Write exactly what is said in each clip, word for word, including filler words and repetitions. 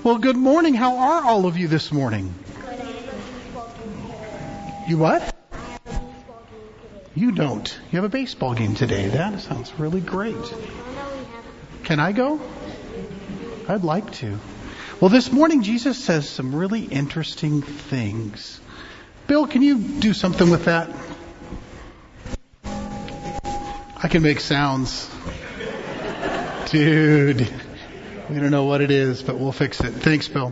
Well, good morning. How are all of you this morning? You what? You don't. You have a baseball game today. That sounds really great. Can I go? I'd like to. Well, this morning Jesus says some really interesting things. Bill, can you do something with that? I can make sounds. Dude, we don't know what it is, but we'll fix it. Thanks, Bill.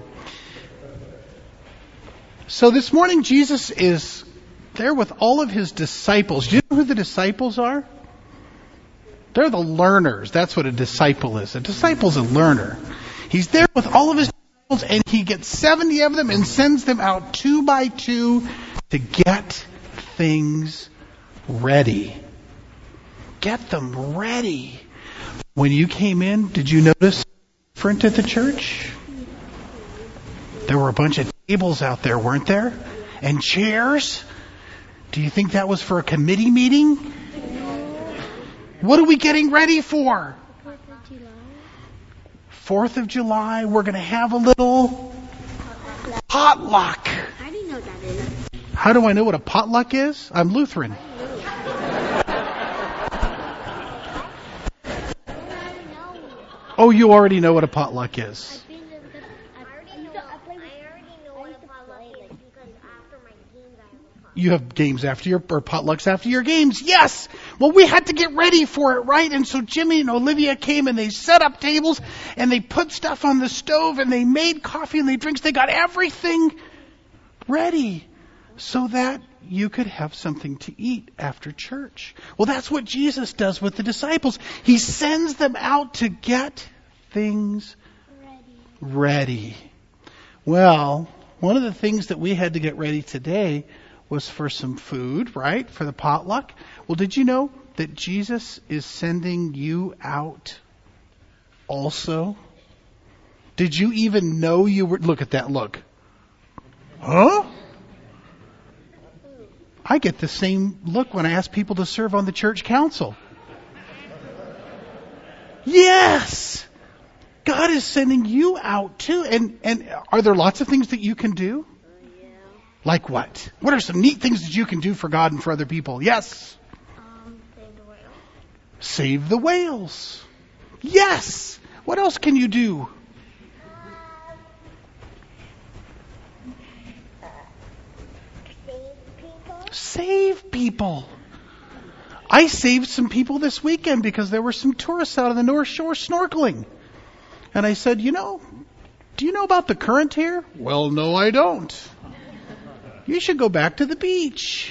So this morning Jesus is there with all of his disciples. Do you know who the disciples are? They're the learners. That's what a disciple is. A disciple's a learner. He's there with all of his disciples, and he gets seventy of them and sends them out two by two to get things ready. Get them ready. When you came in, did you notice different at the church? There were a bunch of tables out there, weren't there? And chairs? Do you think that was for a committee meeting? What are we getting ready for? Fourth of July. Fourth of July, we're going to have a little potluck. How do you know what that is? How do I know what a potluck is? I'm Lutheran. Oh, you already know what a potluck is. You have games after your, or potlucks after your games. Yes! Well, we had to get ready for it, right? And so Jimmy and Olivia came and they set up tables and they put stuff on the stove and they made coffee and they drinks. They got everything ready so that you could have something to eat after church. Well, that's what Jesus does with the disciples. He sends them out to get things ready. ready. Well, one of the things that we had to get ready today was for some food, right? For the potluck. Well, did you know that Jesus is sending you out also? Did you even know you were... Look at that look. Huh? I get the same look when I ask people to serve on the church council. Yes! God is sending you out too. And, and are there lots of things that you can do? Like what? What are some neat things that you can do for God and for other people? Yes. Um, save the whales. Save the whales. Yes. What else can you do? Save people. Save people. I saved some people this weekend because there were some tourists out on the North Shore snorkeling. And I said, you know, do you know about the current here? Well, no, I don't. You should go back to the beach.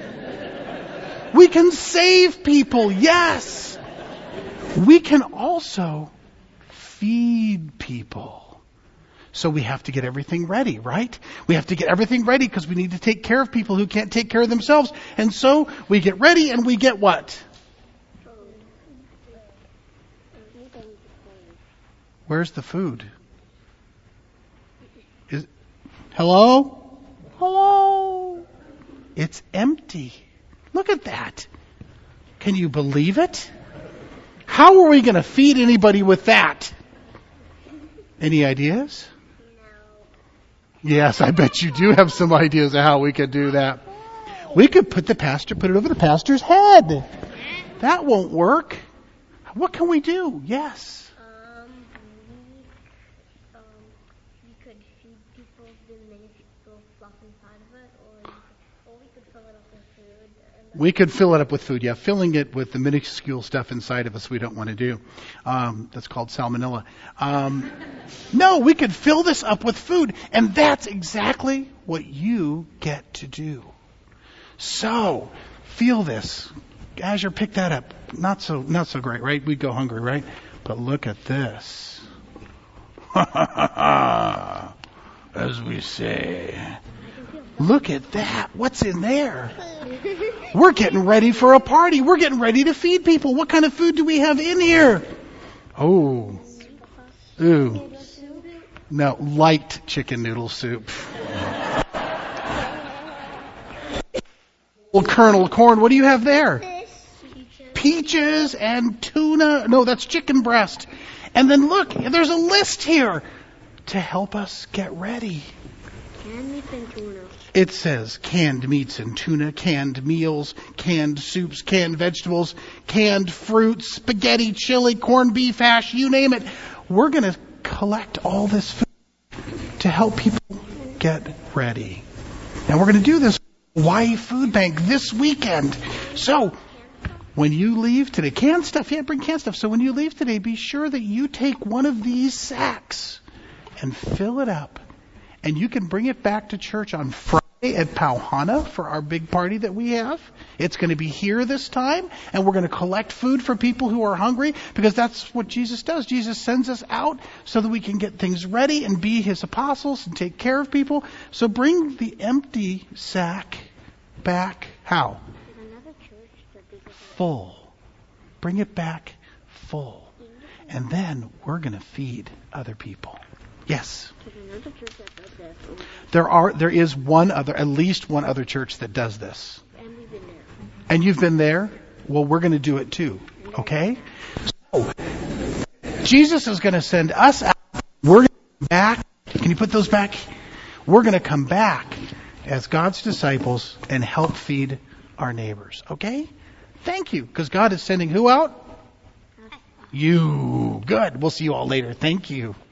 We can save people, yes. We can also feed people. So we have to get everything ready, right? We have to get everything ready because we need to take care of people who can't take care of themselves. And so we get ready and we get what? Where's the food? Is, hello? Hello. It's empty. Look at that. Can you believe it? How are we going to feed anybody with that? Any ideas? No. Yes, I bet you do have some ideas of how we could do that. We could put the pastor, put it over the pastor's head. That won't work. What can we do? Yes. Um, we, um, we could feed people the minuscule fluff inside of it, or, or we could fill it up with food. And we could fill it up with food, yeah. Filling it with the minuscule stuff inside of us we don't want to do. Um, that's called salmonella. Um, no, we could fill this up with food, and that's exactly what you get to do. So, feel this. Azure, pick that up. Not so, not so great, right? We'd go hungry, right? But look at this. As we say. Look at that. What's in there? We're getting ready for a party. We're getting ready to feed people. What kind of food do we have in here? Oh. Ooh. No, light chicken noodle soup. Well, Colonel Corn, what do you have there? Peaches and tuna. No, that's chicken breast. And then look, there's a list here. to help us get ready. Canned meats and tuna. It says canned meats and tuna, canned meals, canned soups, canned vegetables, canned fruits, spaghetti, chili, corned beef hash, you name it. We're going to collect all this food to help people get ready. And we're going to do this Hawaii Food Bank this weekend. So when you leave today, canned stuff, yeah, bring canned stuff. So when you leave today, be sure that you take one of these sacks and fill it up. And you can bring it back to church on Friday at Pauhana for our big party that we have. It's going to be here this time, and we're going to collect food for people who are hungry, because that's what Jesus does. Jesus sends us out so that we can get things ready and be his apostles and take care of people. So bring the empty sack back. How? Full. Bring it back full. And then we're going to feed other people. Yes. There are, there is one other, at least one other church that does this. And we've been there. And you've been there? Well, we're going to do it too. Okay? So, Jesus is going to send us out. We're going to come back. Can you put those back? We're going to come back as God's disciples and help feed our neighbors. Okay? Thank you. Because God is sending who out? You. Good. We'll see you all later. Thank you.